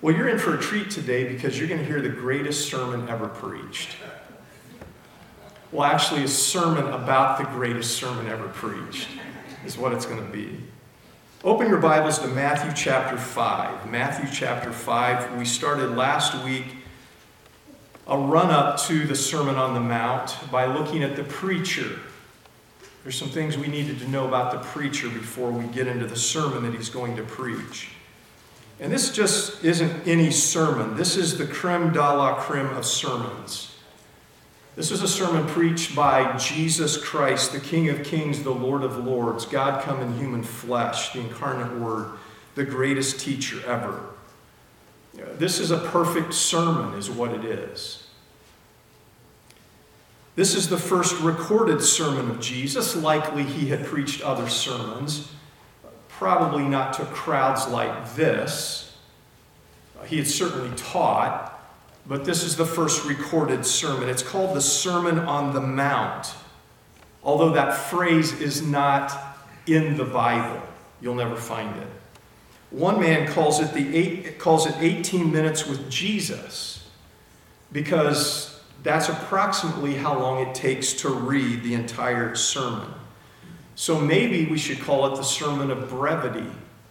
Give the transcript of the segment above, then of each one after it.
Well, you're in for a treat today because you're going to hear the greatest sermon ever preached. Well, actually, a sermon about the greatest sermon ever preached is what it's going to be. Open your Bibles to Matthew chapter 5. Matthew chapter 5. We started last week a run-up to the Sermon on the Mount by looking at the preacher. There's some things we needed to know about the preacher before we get into the sermon that he's going to preach. And this just isn't any sermon. This is the creme de la creme of sermons. This is a sermon preached by Jesus Christ, the King of Kings, the Lord of Lords, God come in human flesh, the incarnate Word, the greatest teacher ever. This is a perfect sermon, is what it is. This is the first recorded sermon of Jesus. Likely he had preached other sermons, probably not to crowds like this. He had certainly taught. But this is the first recorded sermon. It's called the Sermon on the Mount. Although that phrase is not in the Bible. You'll never find it. One man calls it 18 minutes with Jesus because that's approximately how long it takes to read the entire sermon. So maybe we should call it the Sermon of Brevity.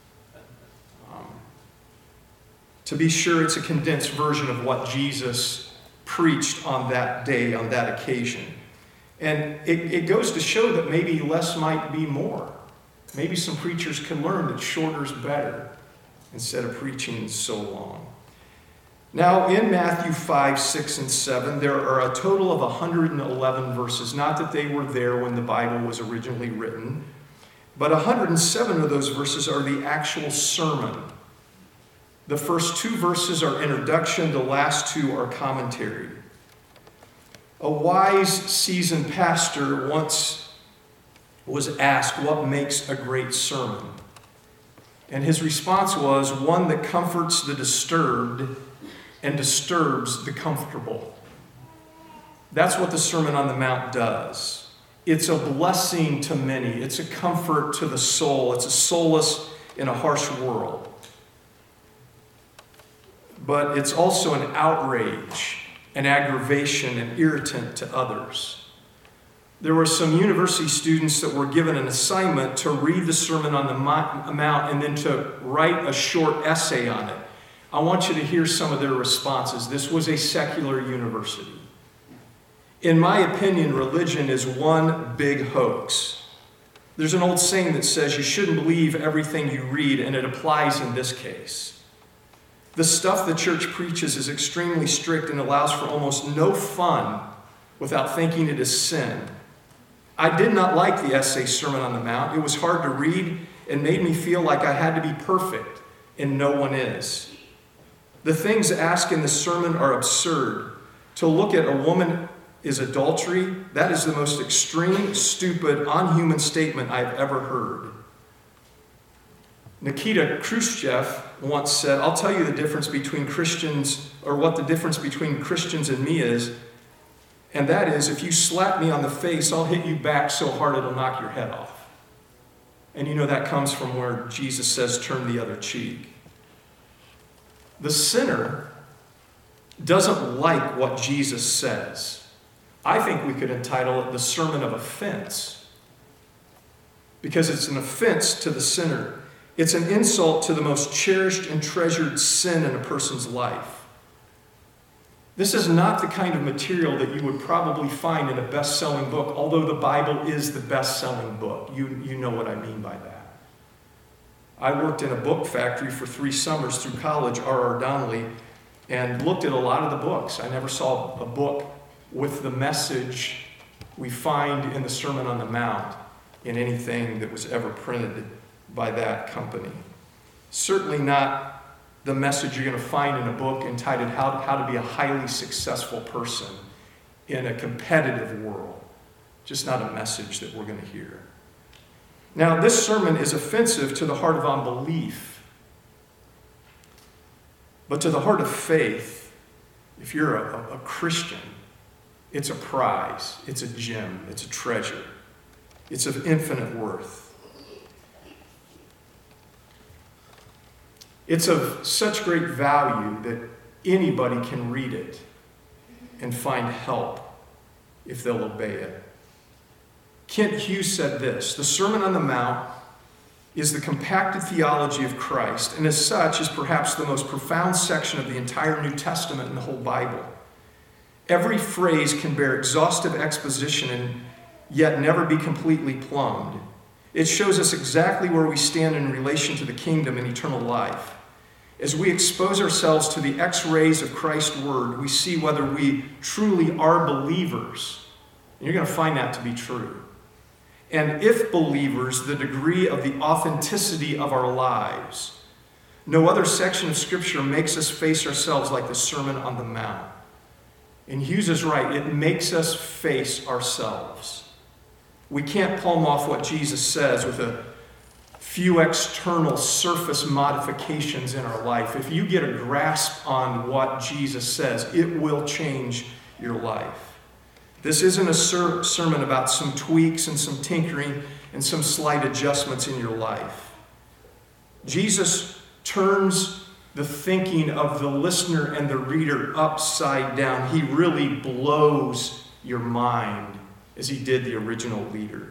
To be sure, it's a condensed version of what Jesus preached on that day, on that occasion. And it goes to show that maybe less might be more. Maybe some preachers can learn that shorter is better instead of preaching so long. Now, in Matthew 5, 6, and 7, there are a total of 111 verses. Not that they were there when the Bible was originally written, but 107 of those verses are the actual sermon. The first 2 verses are introduction, the last 2 are commentary. A wise, seasoned pastor once was asked what makes a great sermon. And his response was, one that comforts the disturbed and disturbs the comfortable. That's what the Sermon on the Mount does. It's a blessing to many. It's a comfort to the soul. It's a solace in a harsh world. But it's also an outrage, an aggravation, an irritant to others. There were some university students that were given an assignment to read the Sermon on the Mount and then to write a short essay on it. I want you to hear some of their responses. This was a secular university. In my opinion, religion is one big hoax. There's an old saying that says you shouldn't believe everything you read, and it applies in this case. The stuff the church preaches is extremely strict and allows for almost no fun without thinking it is sin. I did not like the essay Sermon on the Mount. It was hard to read and made me feel like I had to be perfect, and no one is. The things asked in the sermon are absurd. To look at a woman is adultery. That is the most extreme, stupid, unhuman statement I've ever heard. Nikita Khrushchev once said, I'll tell you the difference between Christians, or what the difference between Christians and me is, and that is, if you slap me on the face, I'll hit you back so hard it'll knock your head off. And you know that comes from where Jesus says, turn the other cheek. The sinner doesn't like what Jesus says. I think we could entitle it the Sermon of Offense, because it's an offense to the sinner. It's an insult to the most cherished and treasured sin in a person's life. This is not the kind of material that you would probably find in a best-selling book, although the Bible is the best-selling book. You know what I mean by that. I worked in a book factory for 3 summers through college, R.R. Donnelley, and looked at a lot of the books. I never saw a book with the message we find in the Sermon on the Mount in anything that was ever printed by that company. Certainly not the message you're going to find in a book entitled How to Be a Highly Successful Person in a Competitive World. Just not a message that we're going to hear. Now, this sermon is offensive to the heart of unbelief. But to the heart of faith, if you're a Christian, it's a prize, it's a gem, it's a treasure. It's of infinite worth. It's of such great value that anybody can read it and find help if they'll obey it. Kent Hughes said this: the Sermon on the Mount is the compacted theology of Christ, and as such is perhaps the most profound section of the entire New Testament and the whole Bible. Every phrase can bear exhaustive exposition and yet never be completely plumbed. It shows us exactly where we stand in relation to the kingdom and eternal life. As we expose ourselves to the X-rays of Christ's word, we see whether we truly are believers. And you're going to find that to be true. And if believers, the degree of the authenticity of our lives. No other section of Scripture makes us face ourselves like the Sermon on the Mount. And Hughes is right. It makes us face ourselves. We can't palm off what Jesus says with a few external surface modifications in our life. If you get a grasp on what Jesus says, it will change your life. This isn't a sermon about some tweaks and some tinkering and some slight adjustments in your life. Jesus turns the thinking of the listener and the reader upside down. He really blows your mind as he did the original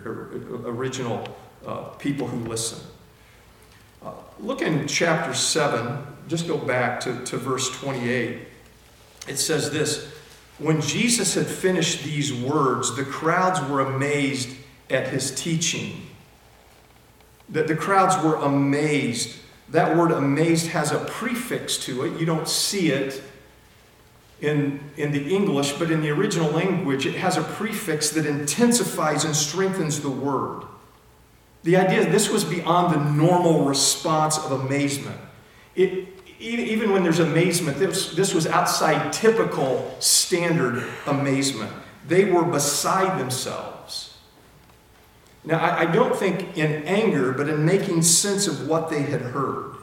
people who listen. Look in chapter 7, just go back to verse 28. It says this: when Jesus had finished these words, the crowds were amazed at his teaching. The crowds were amazed. That word amazed has a prefix to it. You don't see it in the English, but in the original language, it has a prefix that intensifies and strengthens the word. The idea this was beyond the normal response of amazement. Even when there's amazement, this was outside typical standard amazement. They were beside themselves. Now, I don't think in anger, but in making sense of what they had heard.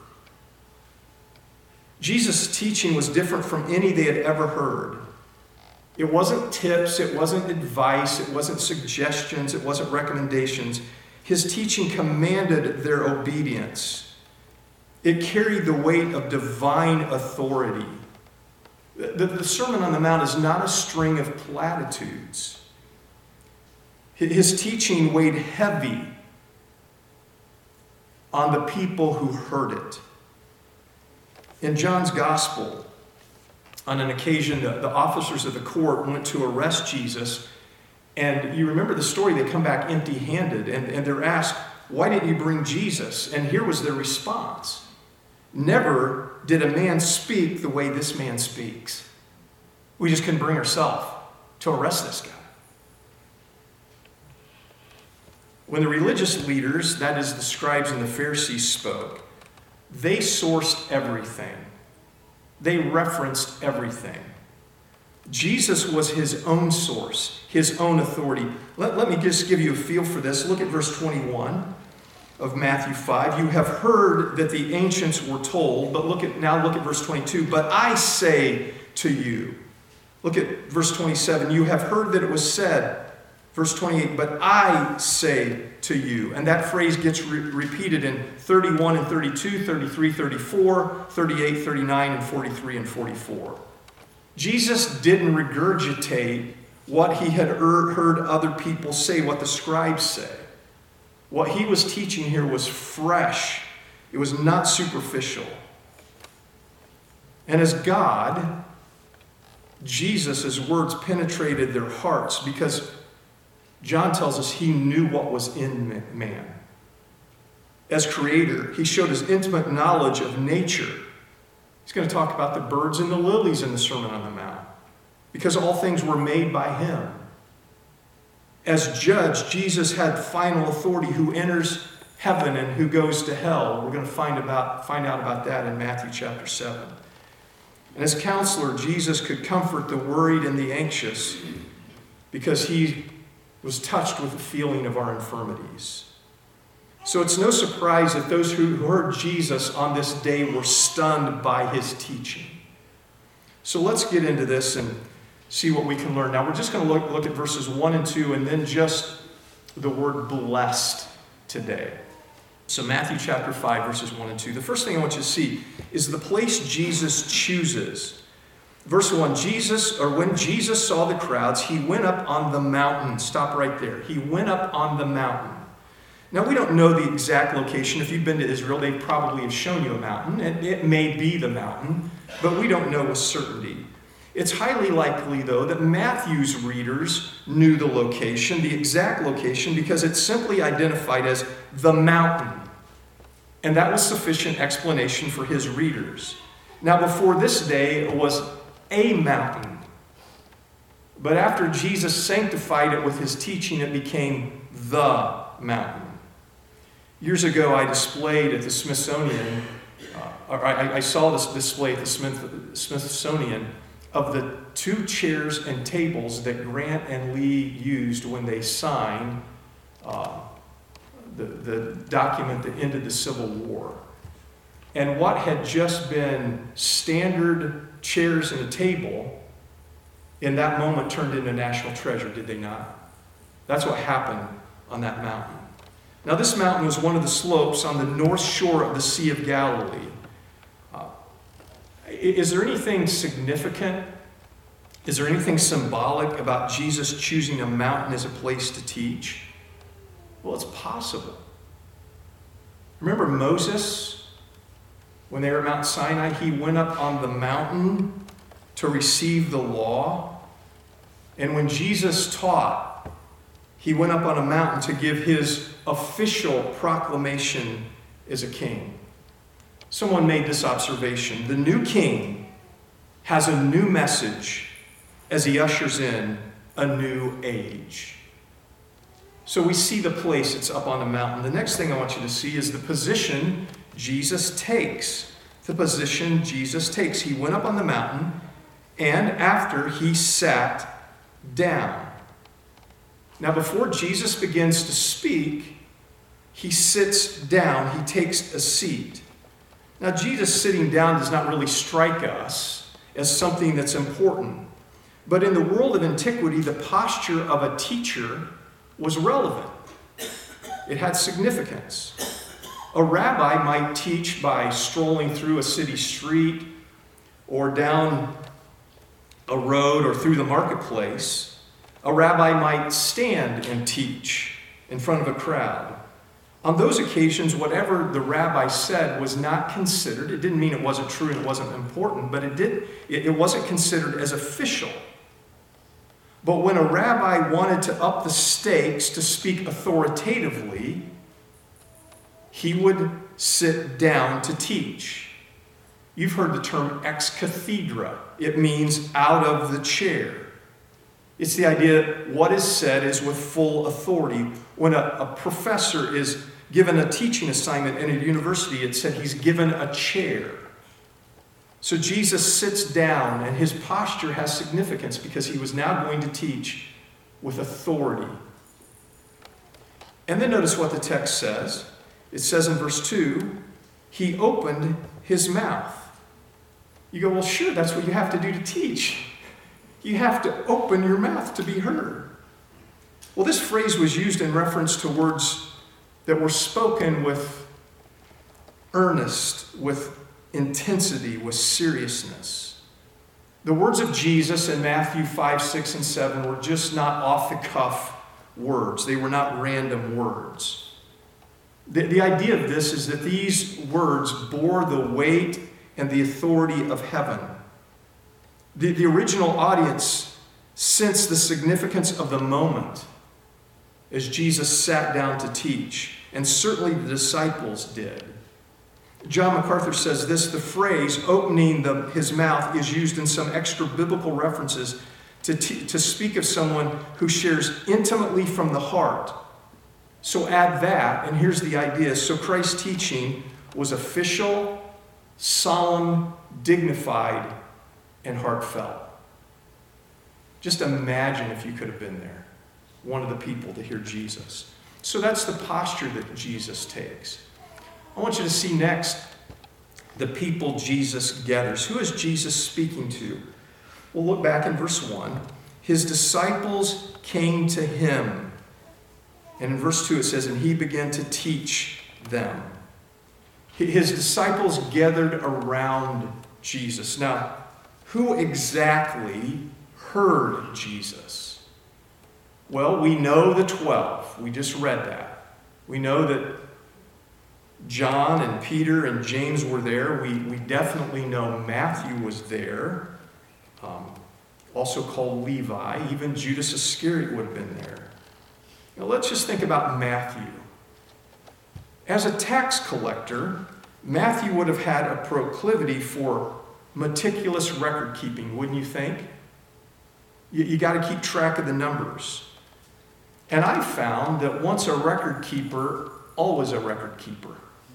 Jesus' teaching was different from any they had ever heard. It wasn't tips, it wasn't advice, it wasn't suggestions, it wasn't recommendations. His teaching commanded their obedience. It carried the weight of divine authority. The Sermon on the Mount is not a string of platitudes. His teaching weighed heavy on the people who heard it. In John's Gospel, on an occasion, the officers of the court went to arrest Jesus. And you remember the story, they come back empty-handed. And they're asked, why didn't you bring Jesus? And here was their response. Never did a man speak the way this man speaks. We just couldn't bring ourselves to arrest this guy. When the religious leaders, that is the scribes and the Pharisees, spoke, they sourced everything. They referenced everything. Jesus was his own source, his own authority. Let me just give you a feel for this. Look at verse 21 of Matthew 5. You have heard that the ancients were told, but look at verse 22. But I say to you. Look at verse 27. You have heard that it was said. Verse 28, but I say to you. And that phrase gets repeated in 31 and 32, 33, 34, 38, 39, and 43 and 44. Jesus didn't regurgitate what he had heard other people say, what the scribes say. What he was teaching here was fresh. It was not superficial. And as God, Jesus' words penetrated their hearts because John tells us he knew what was in man. As creator, he showed his intimate knowledge of nature. He's going to talk about the birds and the lilies in the Sermon on the Mount, because all things were made by him. As judge, Jesus had final authority, who enters heaven and who goes to hell. We're going to find out about that in Matthew chapter 7. And as counselor, Jesus could comfort the worried and the anxious because he was touched with the feeling of our infirmities. So it's no surprise that those who heard Jesus on this day were stunned by his teaching. So let's get into this and see what we can learn. Now we're just going to look at verses 1 and 2 and then just the word blessed today. So Matthew chapter 5, verses 1 and 2. The first thing I want you to see is the place Jesus chooses. Verse 1, when Jesus saw the crowds, he went up on the mountain. Stop right there. He went up on the mountain. Now, we don't know the exact location. If you've been to Israel, they probably have shown you a mountain. And it may be the mountain, but we don't know with certainty. It's highly likely, though, that Matthew's readers knew the location, the exact location, because it's simply identified as the mountain. And that was sufficient explanation for his readers. Now, before this day, it was a mountain. But after Jesus sanctified it with his teaching, it became the mountain. Years ago, I displayed at the Smithsonian, I saw this display at the Smithsonian of the 2 chairs and tables that Grant and Lee used when they signed the document that ended the Civil War. And what had just been standard chairs and a table, in that moment turned into national treasure, did they not? That's what happened on that mountain. Now, this mountain was one of the slopes on the north shore of the Sea of Galilee. Is there anything significant? Is there anything symbolic about Jesus choosing a mountain as a place to teach? Well, it's possible. Remember Moses? When they were at Mount Sinai, he went up on the mountain to receive the law. And when Jesus taught, he went up on a mountain to give his official proclamation as a king. Someone made this observation. The new king has a new message as he ushers in a new age. So we see the place, it's up on the mountain. The next thing I want you to see is the position Jesus takes. The position Jesus takes. He went up on the mountain, and after he sat down. Now, before Jesus begins to speak, he sits down. He takes a seat. Now, Jesus sitting down does not really strike us as something that's important. But in the world of antiquity, the posture of a teacher was relevant. It had significance. A rabbi might teach by strolling through a city street or down a road or through the marketplace. A rabbi might stand and teach in front of a crowd. On those occasions, whatever the rabbi said was not considered. It didn't mean it wasn't true and it wasn't important, but it wasn't considered as official. But when a rabbi wanted to up the stakes to speak authoritatively, he would sit down to teach. You've heard the term ex cathedra. It means out of the chair. It's the idea what is said is with full authority. When a professor is given a teaching assignment in a university, it said he's given a chair. So Jesus sits down, and his posture has significance because he was now going to teach with authority. And then notice what the text says. It says in verse 2, he opened his mouth. You go, well, sure, that's what you have to do to teach. You have to open your mouth to be heard. Well, this phrase was used in reference to words that were spoken with earnest, with intensity, with seriousness. The words of Jesus in Matthew 5, 6, and 7 were just not off-the-cuff words. They were not random words. The idea of this is that these words bore the weight and the authority of heaven. The original audience sensed the significance of the moment as Jesus sat down to teach, and certainly the disciples did. John MacArthur says this, the phrase opening his mouth is used in some extra biblical references to speak of someone who shares intimately from the heart. So add that, and here's the idea. So Christ's teaching was official, solemn, dignified, and heartfelt. Just imagine if you could have been there, one of the people to hear Jesus. So that's the posture that Jesus takes. I want you to see next the people Jesus gathers. Who is Jesus speaking to? Well, look back in verse 1. His disciples came to him. And in verse 2 it says, and he began to teach them. His disciples gathered around Jesus. Now, who exactly heard Jesus? Well, we know the 12. We just read that. We know that John and Peter and James were there. We definitely know Matthew was there, also called Levi. Even Judas Iscariot would have been there. Now, let's just think about Matthew. As a tax collector, Matthew would have had a proclivity for meticulous record keeping, wouldn't you think? You got to keep track of the numbers. And I found that once a record keeper, always a record keeper.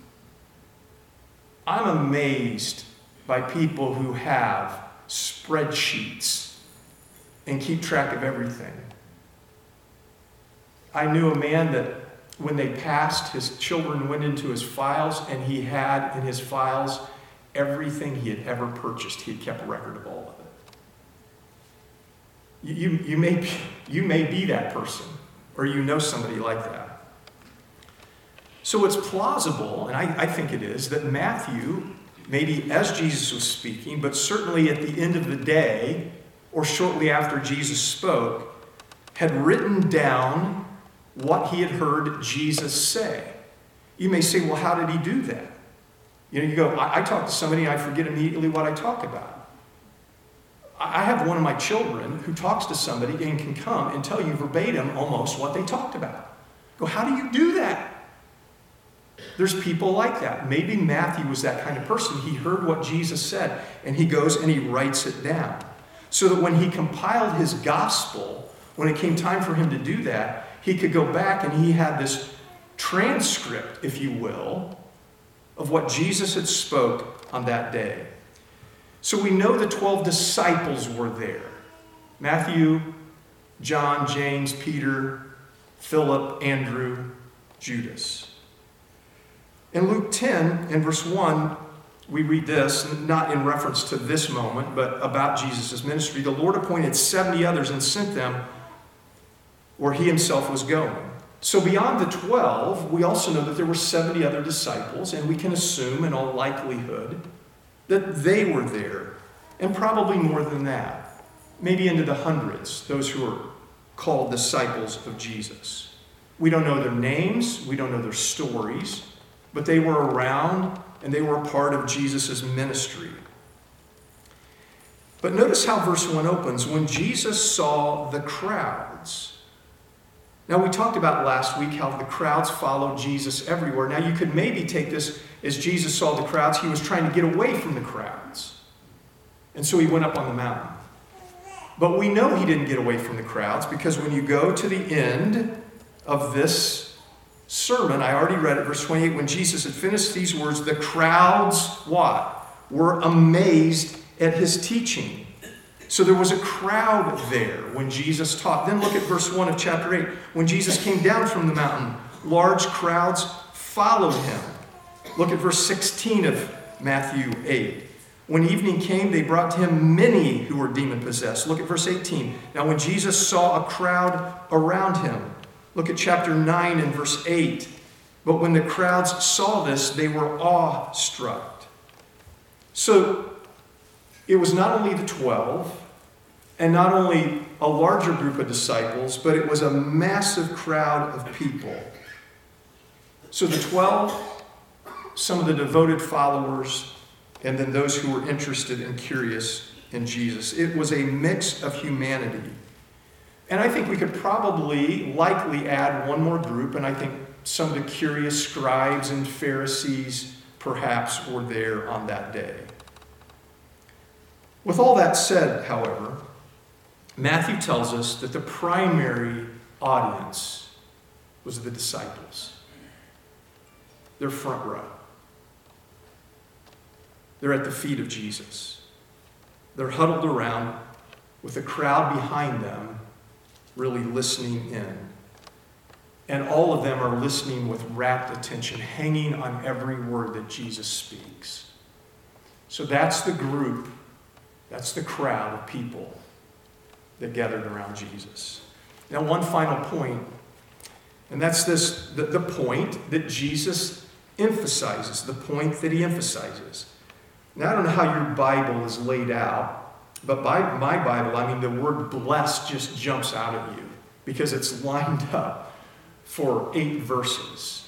I'm amazed by people who have spreadsheets and keep track of everything. I knew a man that when they passed, his children went into his files, and he had in his files everything he had ever purchased. He had kept a record of all of it. You may be that person, or you know somebody like that. So it's plausible, and I think it is, that Matthew, maybe as Jesus was speaking, but certainly at the end of the day, or shortly after Jesus spoke, had written down what he had heard Jesus say. You may say, well, how did he do that? You go, I talk to somebody and I forget immediately what I talk about. I have one of my children who talks to somebody and can come and tell you verbatim almost what they talked about. Go, how do you do that? There's people like that. Maybe Matthew was that kind of person. He heard what Jesus said, and he goes and he writes it down. So that when he compiled his gospel, when it came time for him to do that, he could go back and he had this transcript, if you will, of what Jesus had spoke on that day. So we know the 12 disciples were there. Matthew, John, James, Peter, Philip, Andrew, Judas. In Luke 10, in verse 1, we read this, not in reference to this moment, but about Jesus' ministry. The Lord appointed 70 others and sent them where he himself was going. So beyond the 12, we also know that there were 70 other disciples, and we can assume in all likelihood that they were there, and probably more than that, maybe into the hundreds, those who are called disciples of Jesus. We don't know their names, we don't know their stories, but they were around and they were a part of Jesus' ministry. But notice how verse 1 opens. When Jesus saw the crowds. Now, we talked about last week how the crowds followed Jesus everywhere. Now, you could maybe take this as Jesus saw the crowds, he was trying to get away from the crowds. And so he went up on the mountain. But we know he didn't get away from the crowds, because when you go to the end of this sermon, I already read it, verse 28, when Jesus had finished these words, the crowds, what? Were amazed at his teaching. So there was a crowd there when Jesus taught. Then look at verse 1 of chapter 8. When Jesus came down from the mountain, large crowds followed him. Look at verse 16 of Matthew 8. When evening came, they brought to him many who were demon-possessed. Look at verse 18. Now when Jesus saw a crowd around him, look at chapter 9 and verse 8. But when the crowds saw this, they were awestruck. So it was not only the 12, and not only a larger group of disciples, but it was a massive crowd of people. So the 12, some of the devoted followers, and then those who were interested and curious in Jesus. It was a mix of humanity. And I think we could likely add one more group, and I think some of the curious scribes and Pharisees perhaps were there on that day. With all that said, however, Matthew tells us that the primary audience was the disciples. They're front row. They're at the feet of Jesus. They're huddled around with a crowd behind them, really listening in. And all of them are listening with rapt attention, hanging on every word that Jesus speaks. So that's the group, that's the crowd of people that gathered around Jesus. Now, one final point, and that's this, the point that Jesus emphasizes the point that he emphasizes. Now, I don't know how your Bible is laid out, but by my Bible, I mean the word blessed just jumps out at you because it's lined up for 8 verses.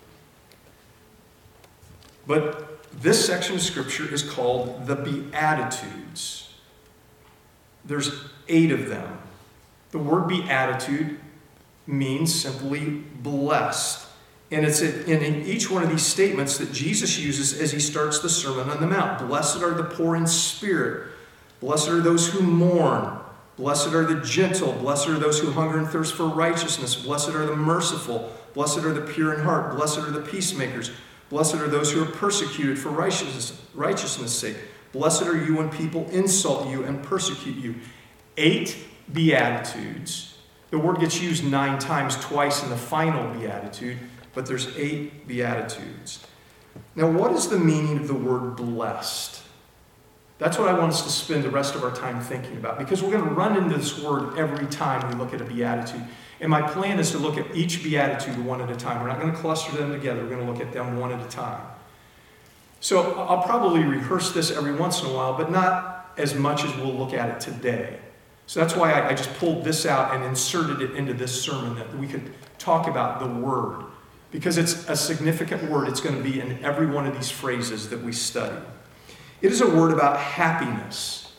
But this section of Scripture is called the Beatitudes. There's 8 of them. The word beatitude means simply blessed. And it's in each one of these statements that Jesus uses as he starts the Sermon on the Mount. Blessed are the poor in spirit. Blessed are those who mourn. Blessed are the gentle. Blessed are those who hunger and thirst for righteousness. Blessed are the merciful. Blessed are the pure in heart. Blessed are the peacemakers. Blessed are those who are persecuted for righteousness' sake. Blessed are you when people insult you and persecute you. 8 Beatitudes. The word gets used 9 times, twice in the final Beatitude, but there's 8 Beatitudes. Now, what is the meaning of the word blessed? That's what I want us to spend the rest of our time thinking about, because we're going to run into this word every time we look at a Beatitude. And my plan is to look at each Beatitude one at a time. We're not going to cluster them together. We're going to look at them one at a time. So I'll probably rehearse this every once in a while, but not as much as we'll look at it today. So that's why I just pulled this out and inserted it into this sermon, that we could talk about the word. Because it's a significant word. It's going to be in every one of these phrases that we study. It is a word about happiness.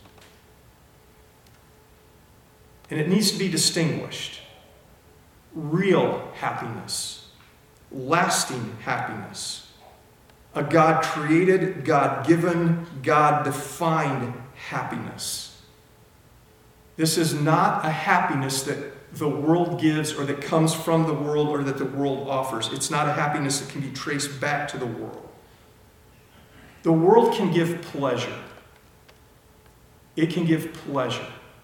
And it needs to be distinguished. Real happiness. Lasting happiness. A God-created, God-given, God-defined happiness. This is not a happiness that the world gives or that comes from the world or that the world offers. It's not a happiness that can be traced back to the world. The world can give pleasure. It can give pleasure.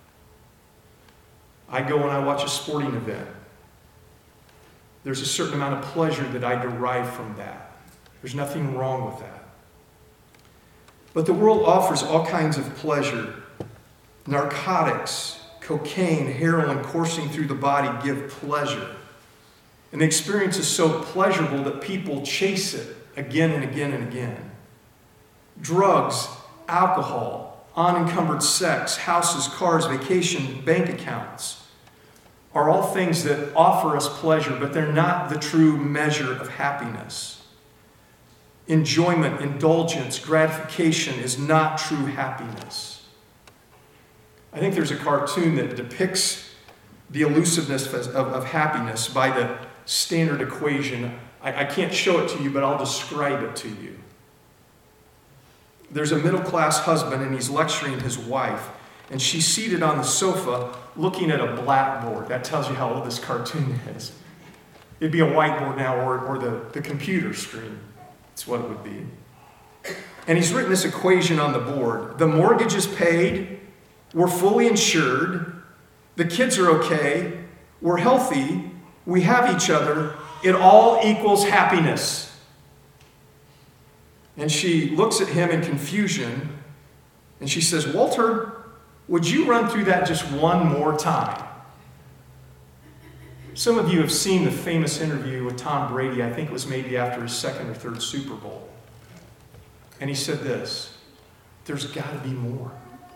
I go and I watch a sporting event. There's a certain amount of pleasure that I derive from that. There's nothing wrong with that. But the world offers all kinds of pleasure. Narcotics, cocaine, heroin coursing through the body give pleasure. And the experience is so pleasurable that people chase it again and again and again. Drugs, alcohol, unencumbered sex, houses, cars, vacation, bank accounts are all things that offer us pleasure, but they're not the true measure of happiness. Enjoyment, indulgence, gratification is not true happiness. I think there's a cartoon that depicts the elusiveness of happiness by the standard equation. I can't show it to you, but I'll describe it to you. There's a middle-class husband, and he's lecturing his wife, and she's seated on the sofa looking at a blackboard. That tells you how old this cartoon is. It'd be a whiteboard now, or the computer screen. That's what it would be. And he's written this equation on the board. The mortgage is paid. We're fully insured. The kids are okay. We're healthy. We have each other. It all equals happiness. And she looks at him in confusion, and she says, Walter, would you run through that just one more time? Some of you have seen the famous interview with Tom Brady. I think it was maybe after his 2nd or 3rd Super Bowl. And he said this, there's got to be more.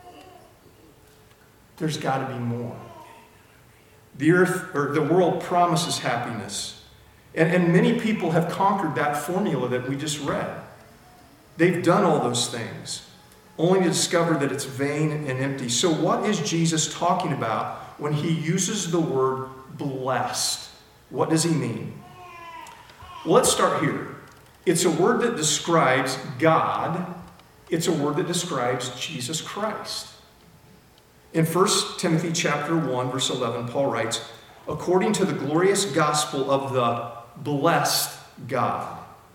There's got to be more. The earth, or the world, promises happiness. And many people have conquered that formula that we just read. They've done all those things, only to discover that it's vain and empty. So what is Jesus talking about when he uses the word blessed? What does he mean? Well, let's start here. It's a word that describes God. It's a word that describes Jesus Christ. In 1 Timothy chapter 1, verse 11, Paul writes, according to the glorious gospel of the blessed God.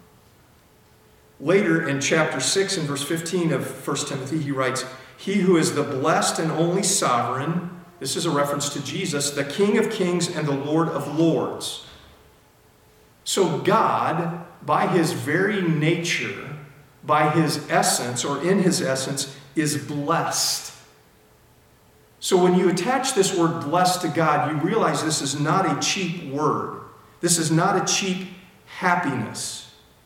Later in chapter 6 and verse 15 of 1 Timothy, he writes, he who is the blessed and only sovereign, this is a reference to Jesus, the King of kings and the Lord of lords. So God, by his very nature, by his essence, or in his essence, is blessed. So when you attach this word blessed to God, you realize this is not a cheap word. This is not a cheap happiness.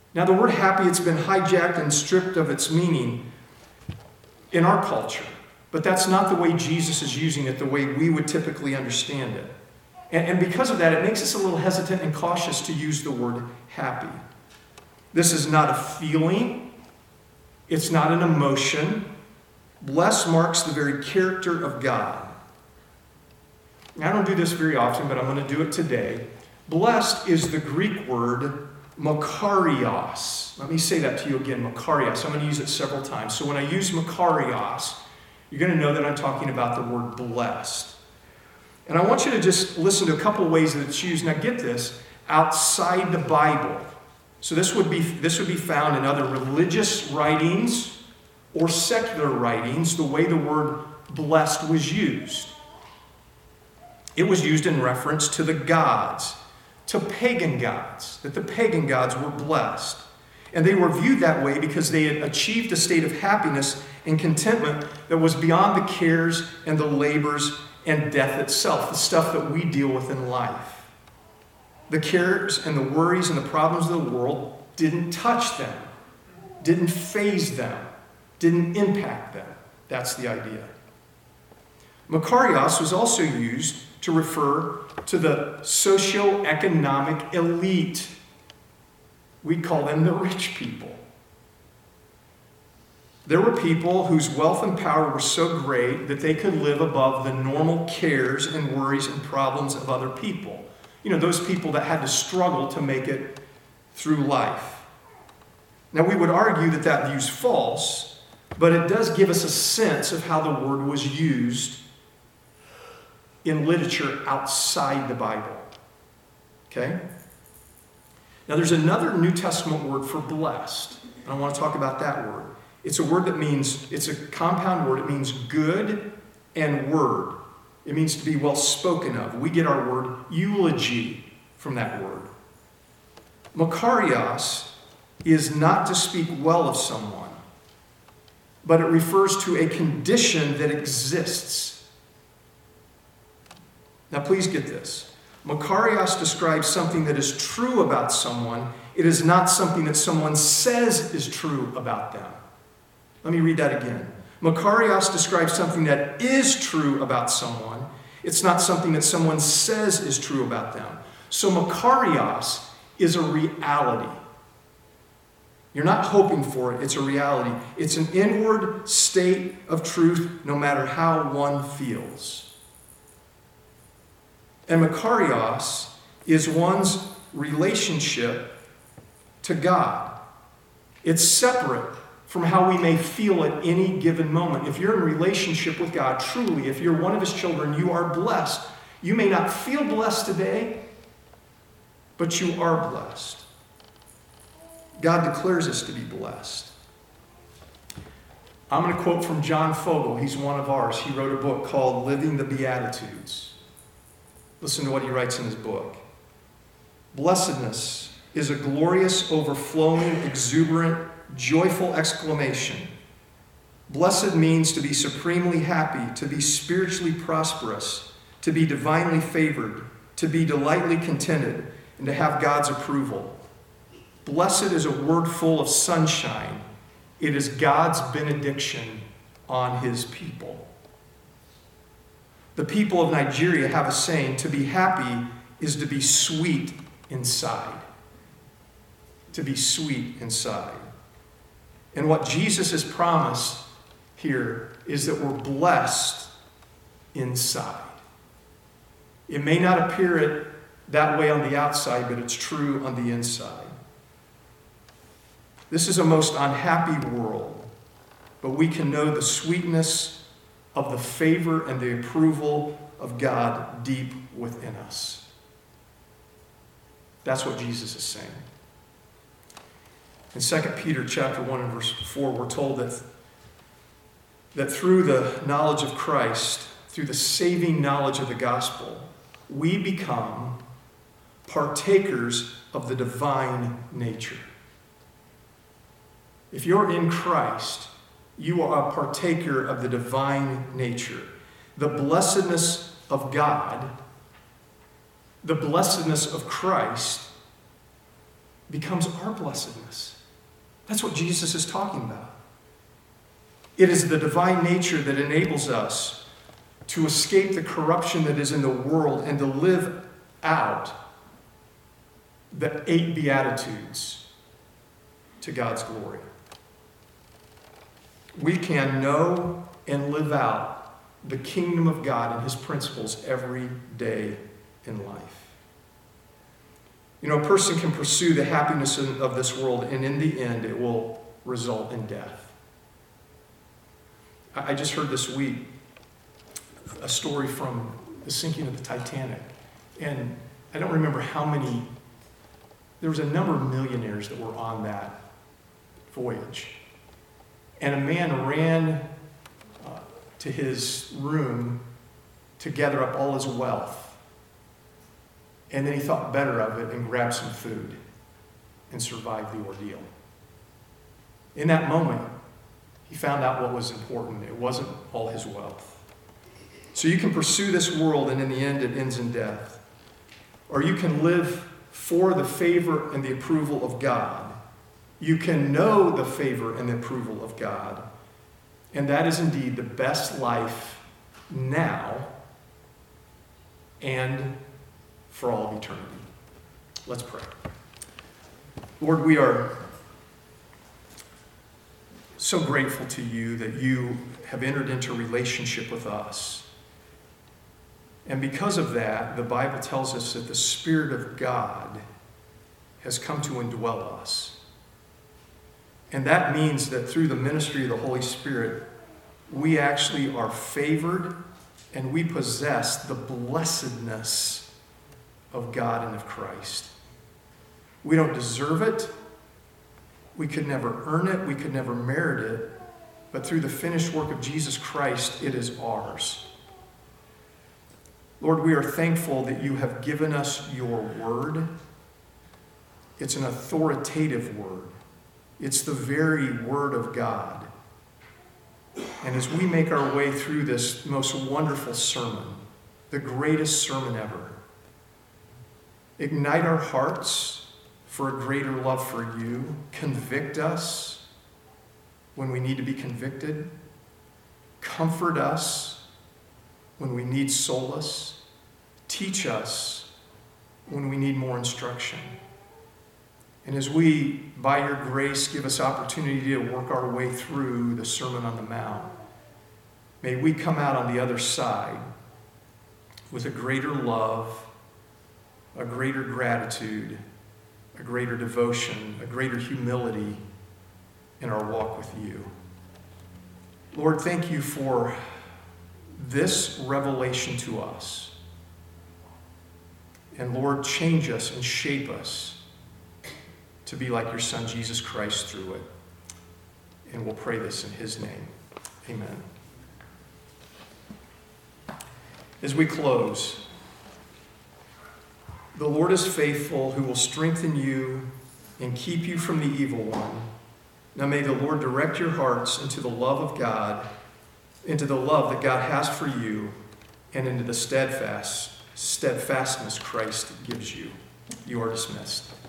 Now, the word happy, it's been hijacked and stripped of its meaning in our culture. But that's not the way Jesus is using it, the way we would typically understand it. And because of that, it makes us a little hesitant and cautious to use the word happy. This is not a feeling. It's not an emotion. Blessed marks the very character of God. Now, I don't do this very often, but I'm going to do it today. Blessed is the Greek word makarios. Let me say that to you again, makarios. I'm going to use it several times. So when I use makarios, you're going to know that I'm talking about the word blessed. And I want you to just listen to a couple of ways that it's used. Now get this, outside the Bible. So this would be found in other religious writings or secular writings, the way the word blessed was used. It was used in reference to the gods, to pagan gods, that the pagan gods were blessed. And they were viewed that way because they had achieved a state of happiness and contentment that was beyond the cares and the labors and death itself, the stuff that we deal with in life. The cares and the worries and the problems of the world didn't touch them, didn't faze them, didn't impact them. That's the idea. Makarios was also used to refer to the socioeconomic elite. We call them the rich people. There were people whose wealth and power were so great that they could live above the normal cares and worries and problems of other people. You know, those people that had to struggle to make it through life. Now, we would argue that that view's false, but it does give us a sense of how the word was used in literature outside the Bible. Okay? Now, there's another New Testament word for blessed, and I want to talk about that word. It's a word that means, it's a compound word. It means good and word. It means to be well spoken of. We get our word eulogy from that word. Makarios is not to speak well of someone, but it refers to a condition that exists. Now, please get this. Makarios describes something that is true about someone. It is not something that someone says is true about them. Let me read that again. Makarios describes something that is true about someone. It's not something that someone says is true about them. So Makarios is a reality. You're not hoping for it. It's a reality. It's an inward state of truth, no matter how one feels. And Makarios is one's relationship to God. It's separate from how we may feel at any given moment. If you're in relationship with God, truly, if you're one of His children, you are blessed. You may not feel blessed today, but you are blessed. God declares us to be blessed. I'm going to quote from John Fogel. He's one of ours. He wrote a book called Living the Beatitudes. Listen to what he writes in his book. Blessedness is a glorious, overflowing, exuberant, joyful exclamation. Blessed means to be supremely happy, to be spiritually prosperous, to be divinely favored, to be delightfully contented, and to have God's approval. Blessed is a word full of sunshine. It is God's benediction on His people. The people of Nigeria have a saying, to be happy is to be sweet inside. To be sweet inside. And what Jesus has promised here is that we're blessed inside. It may not appear that way on the outside, but it's true on the inside. This is a most unhappy world, but we can know the sweetness of the favor and the approval of God deep within us. That's what Jesus is saying. In 2 Peter chapter 1 and verse 4, we're told that through the knowledge of Christ, through the saving knowledge of the gospel, we become partakers of the divine nature. If you're in Christ, you are a partaker of the divine nature. The blessedness of God, the blessedness of Christ, becomes our blessedness. That's what Jesus is talking about. It is the divine nature that enables us to escape the corruption that is in the world and to live out the 8 Beatitudes to God's glory. We can know and live out the kingdom of God and his principles every day in life. You know, a person can pursue the happiness of this world, and in the end, it will result in death. I just heard this week a story from the sinking of the Titanic, and I don't remember how many, there was a number of millionaires that were on that voyage. And a man ran to his room to gather up all his wealth. And then he thought better of it and grabbed some food and survived the ordeal. In that moment, he found out what was important. It wasn't all his wealth. So you can pursue this world, and in the end, it ends in death. Or you can live for the favor and the approval of God. You can know the favor and the approval of God. And that is indeed the best life now and for all of eternity. Let's pray. Lord, we are so grateful to you that you have entered into a relationship with us. And because of that, the Bible tells us that the Spirit of God has come to indwell us. And that means that through the ministry of the Holy Spirit, we actually are favored and we possess the blessedness of God and of Christ. We don't deserve it. We could never earn it. We could never merit it. But through the finished work of Jesus Christ, it is ours. Lord, we are thankful that you have given us your word. It's an authoritative word. It's the very word of God. And as we make our way through this most wonderful sermon, the greatest sermon ever, ignite our hearts for a greater love for you. Convict us when we need to be convicted. Comfort us when we need solace. Teach us when we need more instruction. And as we, by your grace, give us opportunity to work our way through the Sermon on the Mount, may we come out on the other side with a greater love, a greater gratitude, a greater devotion, a greater humility in our walk with you. Lord, thank you for this revelation to us. And Lord, change us and shape us to be like your Son, Jesus Christ, through it. And we'll pray this in his name. Amen. As we close, the Lord is faithful, who will strengthen you and keep you from the evil one. Now may the Lord direct your hearts into the love of God, into the love that God has for you, and into the steadfastness Christ gives you. You are dismissed.